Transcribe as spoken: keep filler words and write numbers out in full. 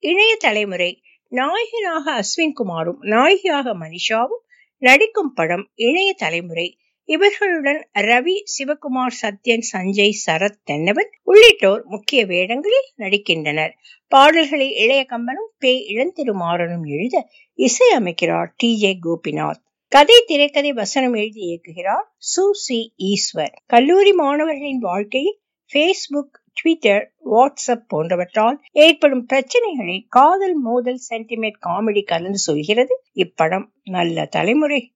இளைய தலைமுறை. நாயகனாக அஸ்வின் குமாரும் நாயகியாக மனிஷாவும் நடிக்கும் படம் இளைய தலைமுறை. இவர்களுடன் ரவி, சிவகுமார், சத்யன், சஞ்சய், சரத், தென்னவன் உள்ளிட்டோர் முக்கிய வேடங்களில் நடிக்கின்றனர். பாடல்களை இளைய கம்பனும் பே இளந்திருமாறனும் எழுத இசையமைக்கிறார் டி ஜே கோபிநாத். கதை, திரைக்கதை, வசனம் எழுதி இயக்குகிறார் சு சி ஈஸ்வர். கல்லூரி மாணவர்களின் வாழ்க்கையில் பேஸ்புக், ட்விட்டர், வாட்ஸ்அப் போன்றவற்றால் ஏற்படும் பிரச்சனைகளை காதல், மோதல், சென்டிமெண்ட், காமெடி கலந்து சொல்கிறது இப்படம். நல்ல தலைமுறை.